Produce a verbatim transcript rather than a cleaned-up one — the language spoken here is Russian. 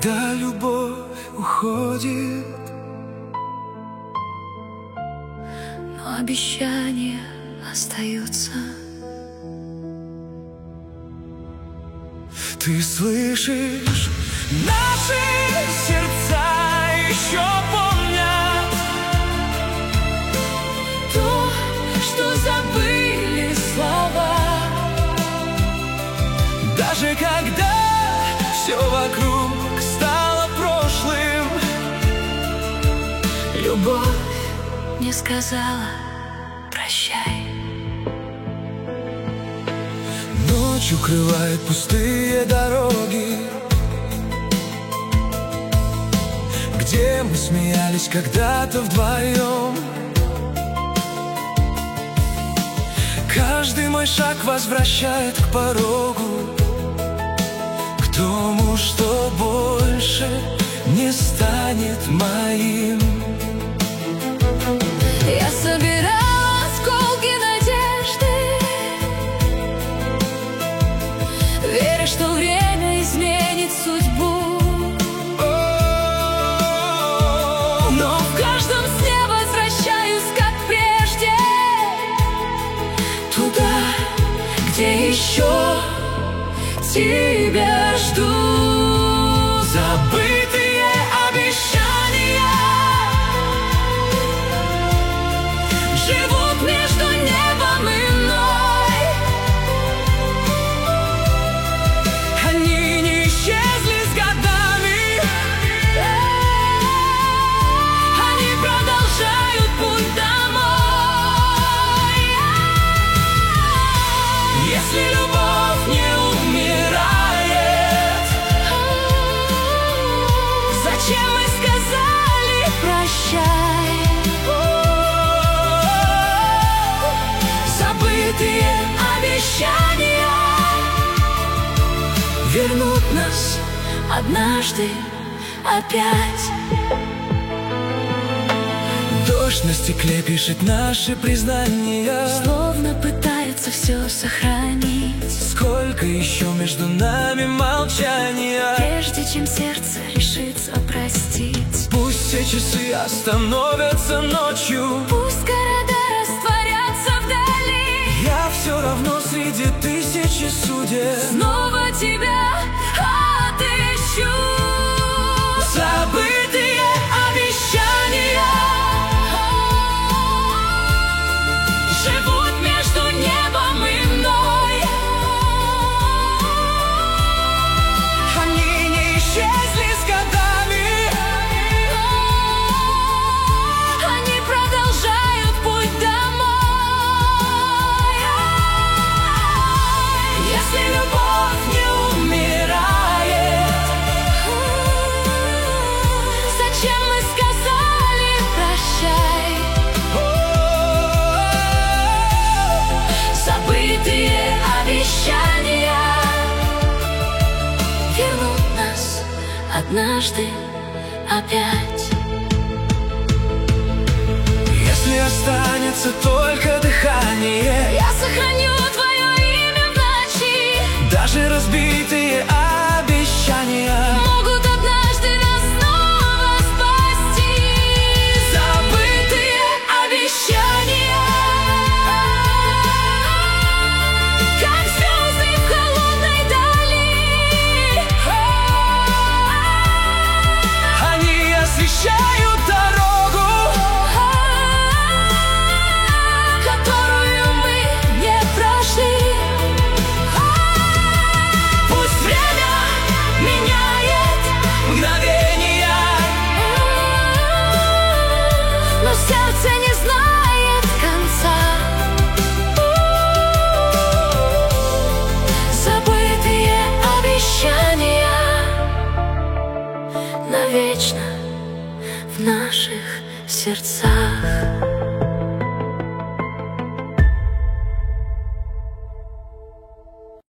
когда любовь уходит, но обещания остаются. Ты слышишь? Наши сердца еще помнят То, что забыли слова. Даже когда все вокруг стало прошлым, Любовь не сказала прощай. ночь укрывает пустые дороги, где мы смеялись когда-то вдвоем. Каждый мой шаг возвращает к порогу, к тому, что больше не станет моим. Я собирала осколки надежды, веря, что время изменит судьбу. Но в каждом сне возвращаюсь, как прежде, туда, где еще тебя жду. Забытые обещания Живут между небом и мной. Они не исчезли с годами, Они продолжают путь домой. если любовь не умирает. Зачем мы сказали прощай? Забытые Обещания вернут нас однажды опять. дождь на стекле пишет наши признания. Словно пытается все сохранить, Сколько еще между нами молчания. прежде чем сердце решится простить. Пусть все часы остановятся ночью, Пусть города растворятся вдали. я все равно среди тысячи судеб Снова тебя отыщу. забытые обещания Живут между небом и мной. Они не исчезли с годами, Они продолжают путь домой. если любовь не умирает. Зачем мы сказали прощай? Забытые обещания вернут нас однажды опять. Если останется только дыхание, Я сохраню твое имя в ночи. даже разбитые обещания Могут однажды нас снова спасти. забытые Обещания, как звезды в холодной дали. они освещают дорогу, Которую мы не прошли. пусть время меняет мгновения, Но сердце не знает конца. Забытые обещания навечно в наших сердцах.